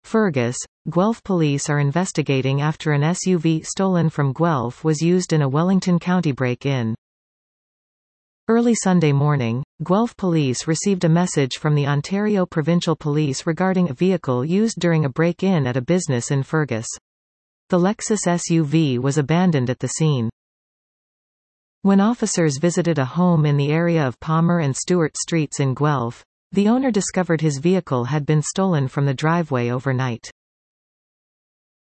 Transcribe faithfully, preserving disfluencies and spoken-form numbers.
Fergus, Guelph police are investigating after an S U V stolen from Guelph was used in a Wellington County break-in. Early Sunday morning, Guelph police received a message from the Ontario Provincial Police regarding a vehicle used during a break-in at a business in Fergus. The Lexus S U V was abandoned at the scene. When officers visited a home in the area of Palmer and Stewart Streets in Guelph, the owner discovered his vehicle had been stolen from the driveway overnight.